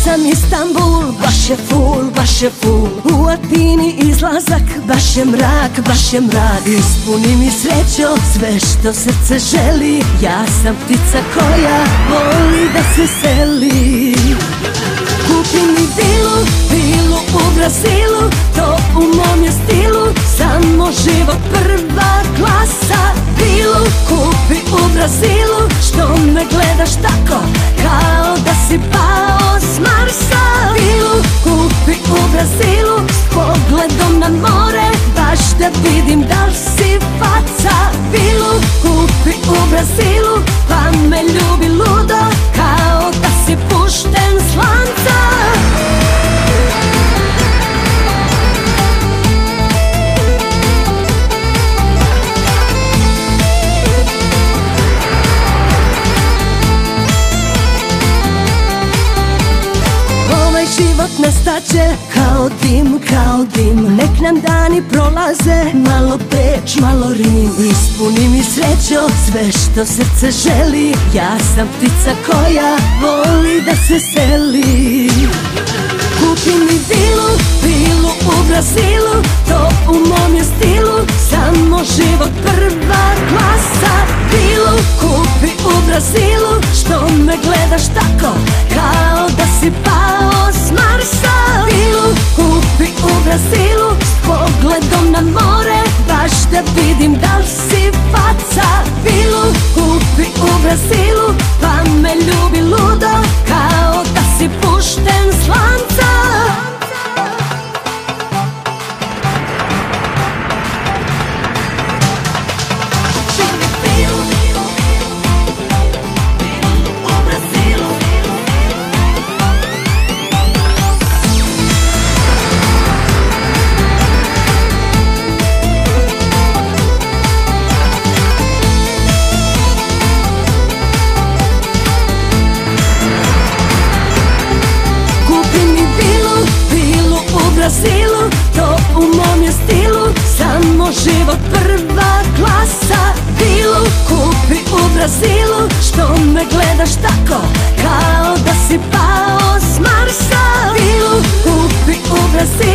sam Istanbul, baš je full, baš je full. U Atini izlazak, baš je mrak, baš je mrak. Ispuni mi srećo sve što srce želi. Ja sam ptica koja voli da se seli. Kupi mi vilu, vilu u Brazilu, to u mom je stilu, samo život prva klasa. Vilu kupi u Brazilu, što me gledaš tako, kao da si pao s Marsa. Vilu kupi u Brazilu, s pogledom na more, baš da vidim da li si faca. Vilu kupi u Brazilu, pa me ljubi ludo, kao da si pušten s lanca. Život nestaće kao dim, kao dim. Nek nam dani prolaze, malo Beč, malo Rim. Ispuni mi srećo sve što srce želi. Ja sam ptica koja voli da se seli. Kupi mi vilu, vilu u Brazilu, to u mom je stilu, samo život prva klasa. Vilu kupi u Brazilu, što me gledaš tako, kao da si pao s Marsa. Vilu kupi u Brazilu, s pogledom na more, baš da vidim da li si faca. Vilu kupi u Brazilu, pa me ljubi ludo, kao da si pušten s lanca. To u mom je stilu, samo život prva klasa. Vilu kupi u Brazilu, što me gledaš tako, kao da si pao s Marsa. Vilu kupi u Brazilu,